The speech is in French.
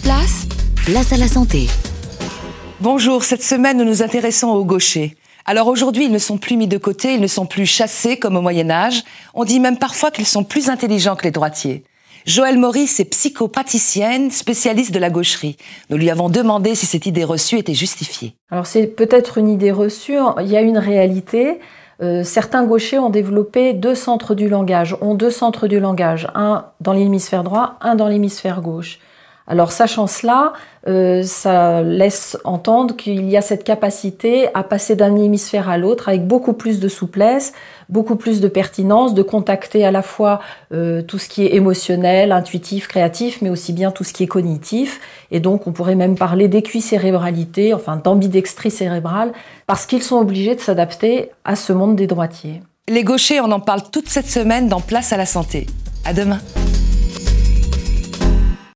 Place à la santé. Bonjour, cette semaine nous nous intéressons aux gauchers. Alors aujourd'hui, ils ne sont plus mis de côté, ils ne sont plus chassés comme au Moyen-Âge. On dit même parfois qu'ils sont plus intelligents que les droitiers. Joëlle Maurice est psychopraticienne, spécialiste de la gaucherie. Nous lui avons demandé si cette idée reçue était justifiée. Alors c'est peut-être une idée reçue, il y a une réalité. Certains gauchers ont développé deux centres du langage, un dans l'hémisphère droit, un dans l'hémisphère gauche. Alors sachant cela, ça laisse entendre qu'il y a cette capacité à passer d'un hémisphère à l'autre avec beaucoup plus de souplesse, beaucoup plus de pertinence, de contacter à la fois tout ce qui est émotionnel, intuitif, créatif, mais aussi bien tout ce qui est cognitif. Et donc on pourrait même parler d'équicérébralité, enfin d'ambidextrie cérébrale, parce qu'ils sont obligés de s'adapter à ce monde des droitiers. Les gauchers, on en parle toute cette semaine dans Place à la santé. À demain.